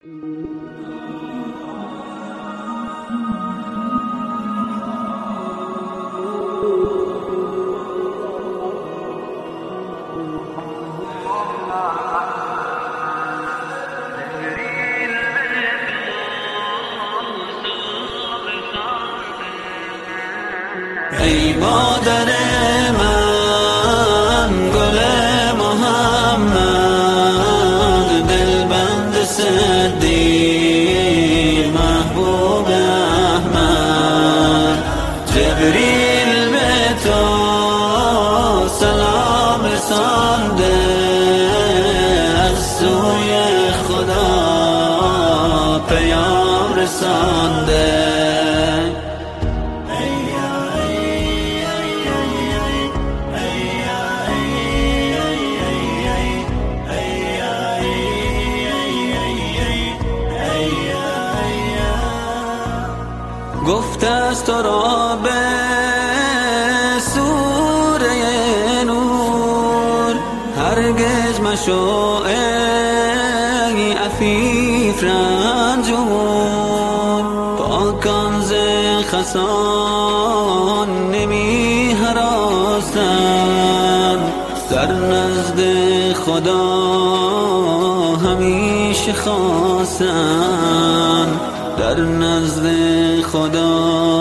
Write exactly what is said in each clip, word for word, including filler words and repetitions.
ای مادر من گل محمد، دلبند صدیق محبوب احمد، جبریل به تو سلام رسانده، از سوی خدا پیام رسانده. گفته است تو را به سوره نور، هرگز مشو ای عفیف رنجور، پاکان ز خسان نمی هراسند، در نزد خدا همیشه خاصند، در نزد خدا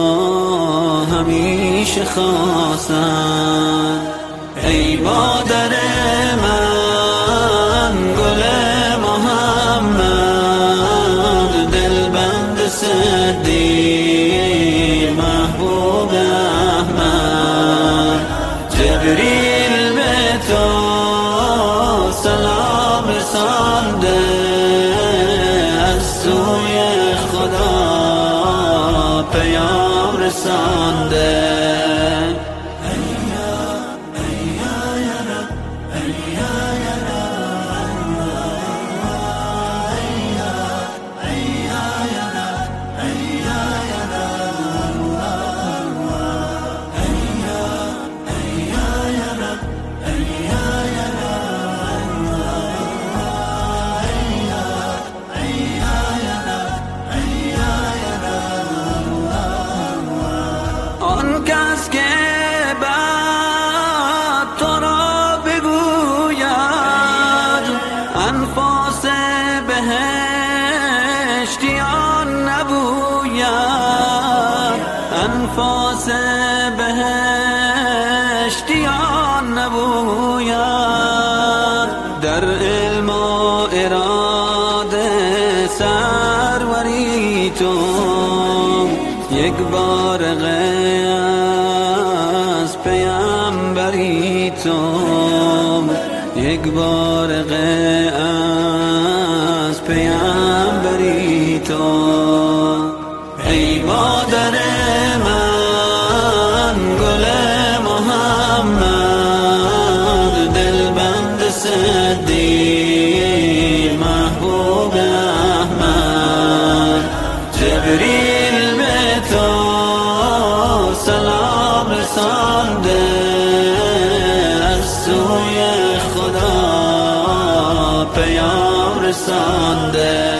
همیشه خاصند. ای مادر من گل محمد، دلبند صدیق محبوب احمد، جبریل به تو سلام رسانده، از سوی خدا پیام رسانده. آن کس که بعد تو را بگوید انفاس بهشتیان نبوید، انفاس بهشتیان نبوید، در علم و اراده سروری تو یک بار از پیامبری تو، یک بار از پیامبری تو. ای مادر من گل محمد، دلبند صدیق محبوب احمد، جبریل به تو سلام رسانده، از سوی خدا پیام رسانده.